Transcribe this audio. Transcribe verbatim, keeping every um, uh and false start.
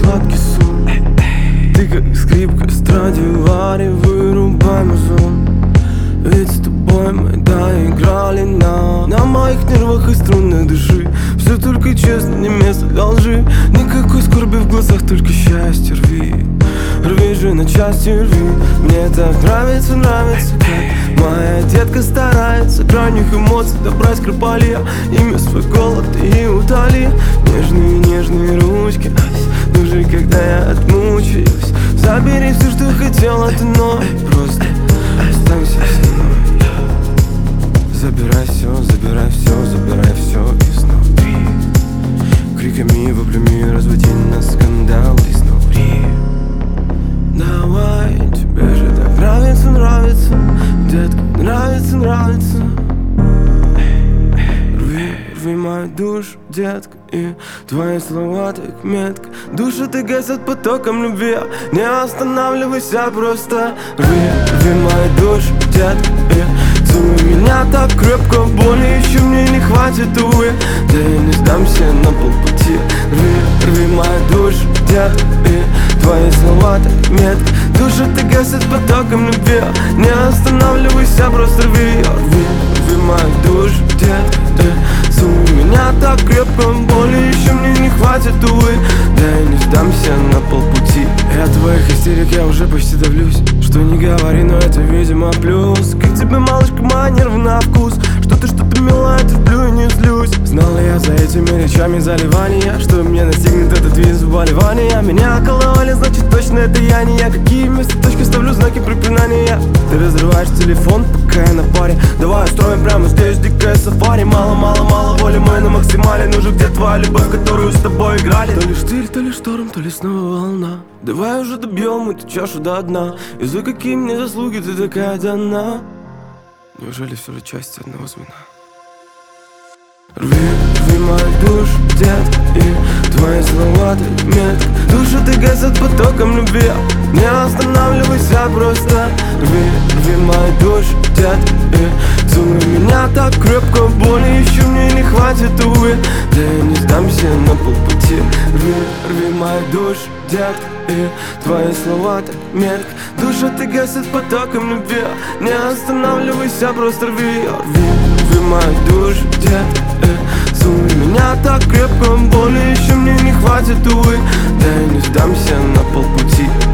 сладкий сон. Ты как скрипка Страдивари, вырубай музон. Ведь с тобой мы доиграли на На моих нервах и струнах души. Все только честно, не место для лжи. Никакой скорби в глазах, только счастье. Рви, рви же на части, рви. Мне так нравится, нравится, как моя детка старается. Крайних эмоций добрать скрипали. Имя свой голод и утоли. Нежные, нежные ручки. Ну же, когда я отмучаюсь, забери все, что хотела ты, но просто останься со мной. Забирай все, забирай все, забирай все изнутри. Криками, воплями разводи на скандал изнутри. Давай, тебе же так нравится, нравится, детка, нравится, нравится. Рви, рви мою душу, детка, и твои слова так метко. Души ты гасят потоком любви. Не останавливайся, просто рви, рви мою душу, детка, и целуй меня так крепко. Боли еще мне не хватит, увы. Да я не сдамся на полпути. Рви, рви мою душу, детка, и твои слова так метко. Души ты гасят потоком любви. Не останавливайся, просто рви ее. Рви, рви мою душу, детка, и целуй меня так крепко. Боли еще мне не хватит, увы. Да я не сдамся на полпути. И от твоих истерик я уже почти давлюсь. Что не говори, но это видимо плюс. Как тебе, малышка, моя нервы на вкус. Что-то, что-то милое, терплю и не злюсь. Знала я за этими речами заливания, что мне настигнет этот вид заболевания. Меня околовали, значит точно это я не я. Какие вместо точки ставлю знаки препинания. Ты разрываешь телефон, пока я на паре. Давай устроим прямо здесь дикое сафари. Мало-мало-мало воли, мы на максимале. Ну же, где твоя любовь, которую с тобой играли? То ли штиль, то ли шторм, то ли снова волна. Давай уже добьем эту чашу до дна. И за какие мне заслуги ты такая дана? Неужели все же часть одного звена? Рви, рви мою душу, детка, и твои слова так метко. Душу ты гасят потоком любви. Не останавливайся, просто рви, рви мою душу, детка, и целуй меня так крепко. Боли еще мне не хватит, увы. Да я не сдамся на полпути. Рви, рви мою душу, детка, и твои слова так метко. Душу ты гасят потоком любви. Не останавливайся, просто рви ее. Рви, рви мою душу, детка, и целуй меня так крепко. Боли еще мне не хватит, увы. Да я не сдамся на полпути.